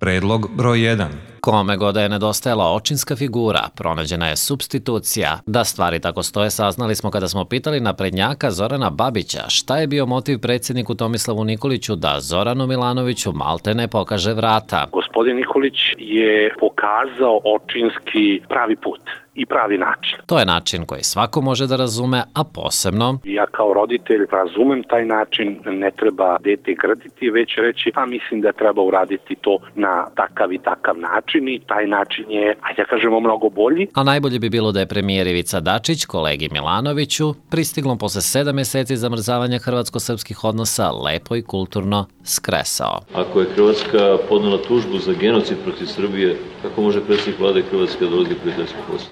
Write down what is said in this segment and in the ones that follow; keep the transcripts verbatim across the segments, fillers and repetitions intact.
Predlog broj jedan. Kome god da je nedostajala očinska figura, pronađena je supstitucija. Da stvari tako stoje saznali smo kada smo pitali naprednjaka Zorana Babića šta je bio motiv predsjedniku Tomislavu Nikoliću da Zoranu Milanoviću maltene pokaže vrata. Gospodin Nikolić je pokazao očinski pravi put i pravi način. To je način koji svako može da razume, a posebno... Ja kao roditelj razumem taj način, ne treba dete grditi, već reći, pa mislim da treba uraditi to na takav i takav način i taj način je, ajde da kažemo, mnogo bolji. A najbolje bi bilo da je premijer Ivica Dačić, kolegi Milanoviću, pristiglo posle sedam meseci zamrzavanja hrvatsko-srpskih odnosa lepo i kulturno skresao. Ako je Hrvatska podnela tužbu za genocid protiv Srbije, kako može predsjednik vlade Hrvatske da dolazi prijateljski posao?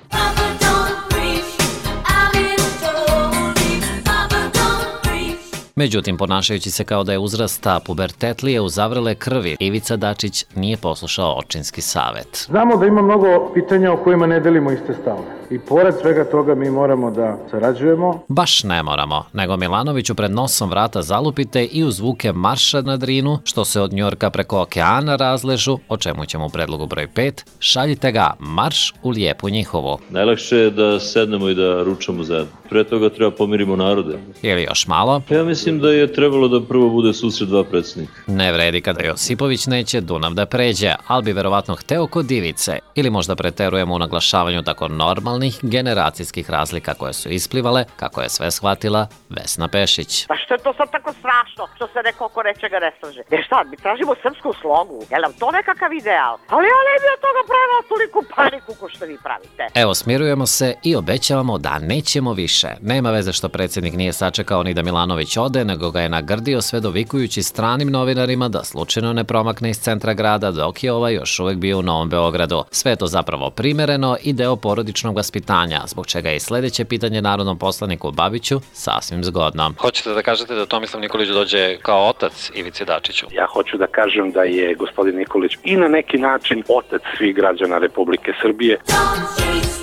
Međutim, ponašajući se kao da je uzrasta pubertetlije u zavrele krvi, Ivica Dačić nije poslušao očinski savet. Znamo da ima mnogo pitanja o kojima ne delimo iste stavove. I pored svega toga mi moramo da sarađujemo. Baš ne moramo, nego Milanoviću pred nosom vrata zalupite i uz zvuke marša na Drinu, što se od Njujorka preko okeana razležu, o čemu ćemo u predlogu broj pet, šaljite ga marš u lijepu njihovu. Najlakše je da sednemo i da ručamo zajedno. Pre toga treba pomirimo narode. Ili još malo. Ja mislim da je trebalo da prvo bude susret dva predsjednika. Ne vredi kada Josipović neće Dunav da pređe, ali bi verovatno hteo kod Ivice. Ili možda preterujemo u naglašavanju tako normalnih generacijskih razlika koje su isplivale, kako je sve shvatila Vesna Pešić. Pa što je to sad tako strašno, što se neko oko nečega ne slaže? Jer šta, mi tražimo srpsku slogu, je li nam to nekakav ideal? Ali ja ne bi od toga pravila toliku paniku ko što vi pravite. Evo, smirujemo se i obećavamo da nećemo više. Nema veze što predsjednik nije sačekao ni da Milanović ode, nego ga je nagrdio sve dovikujući stranim novinarima da slučajno ne promakne iz centra grada dok je ovaj još uvek bio u Novom Beogradu. Sve je to zapravo primereno i deo porodičnog vaspitanja, zbog čega je i sledeće pitanje narodnom poslaniku Babiću sasvim zgodno. Hoćete da kažete da Tomislav Nikolić dođe kao otac Ivici Dačiću? Ja hoću da kažem da je gospodin Nikolić i na neki način otac svih građana Republike Srbije.